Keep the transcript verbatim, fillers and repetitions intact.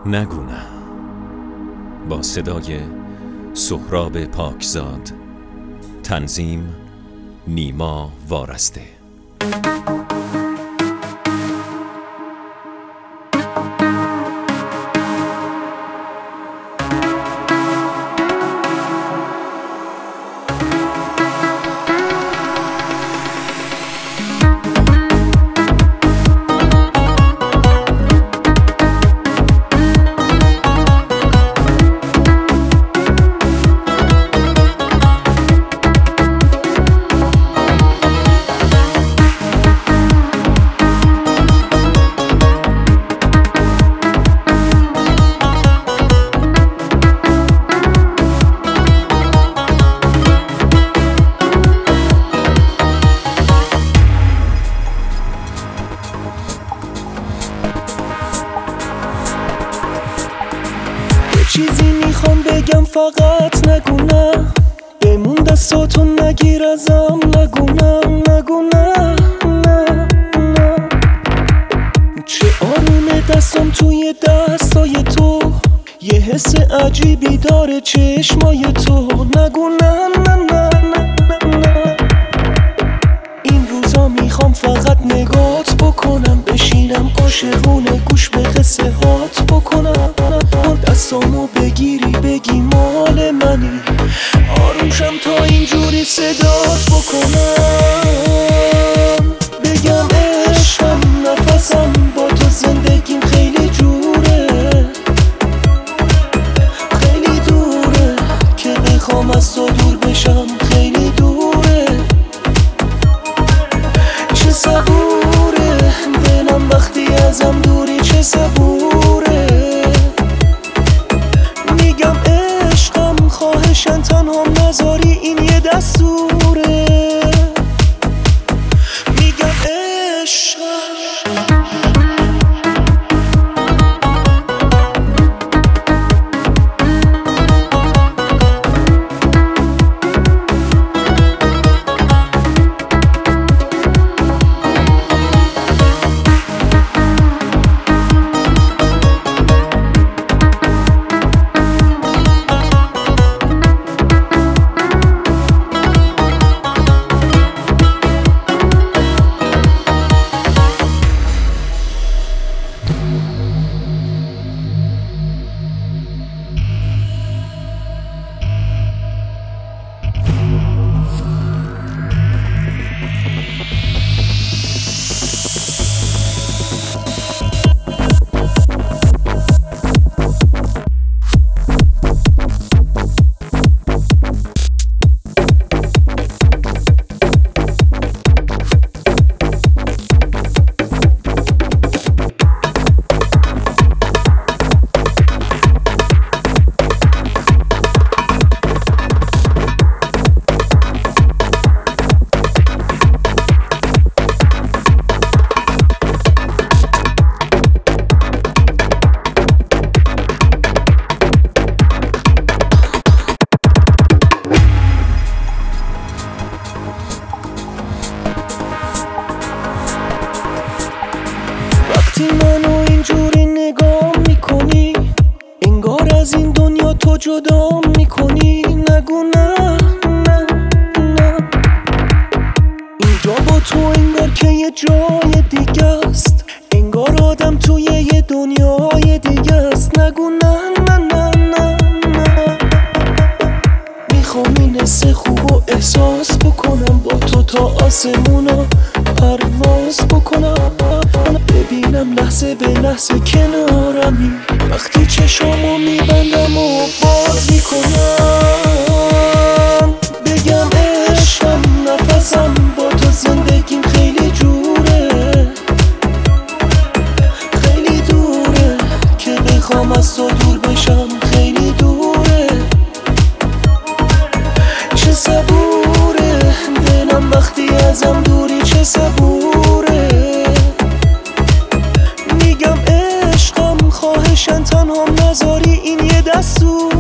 نگو نه با صدای سهراب پاکزاد، تنظیم نیما وارسته. چیزی میخوام بگم فقط نگو نه، بمون دستاتو نگیر ازم، نگو نه نگو نه نه نه. چه آرومه دستم توی دستای تو، یه حس عجیبی داره چشمای تو، نگو نه نه نه نه نه. این روزا میخوام فقط نگات بکنم، بشینم عاشقونه گوش به قصه هات بکنم، دستامو بگیری بگی مال منی، آرومشم تا اینجوری صدات بکنم، بگم عشقم نفسم با تو زندگیم خیلی جوره، خیلی دوره که بخوام از تو دور بشم، خیلی دوره، چه صبوره دلم وقتی ازم دوری، چه صبوره، میگم عشقم خواهشن تنهام نذاری، این یه دستوره، میگم عشقم. وقتی منو اینجوری نگاه میکنی، انگار از این دنیا تو جدا میکنی، نگو نه نه نه. اینجا با تو انگار که یه جای دیگه است، انگار آدم توی یه دنیای دیگه است، نگو نه نه نه نه نه. میخوام این حس خوب و احساس بکنم، با تو تا آسمونا پرواز بکنم، ببینم لحظه به لحظه کنارمی، وقتی چشامو میبندم و باز میکنم، بگم عشقم نفسم با تو زندگیم خیلی جوره، خیلی دوره که بخوام از تو دور بشم، خیلی دوره، چه صبوره دلم وقتی ازم دوری، چه صبوره، میگم عشقم خواهشن تنهام نذاری، این یه دستور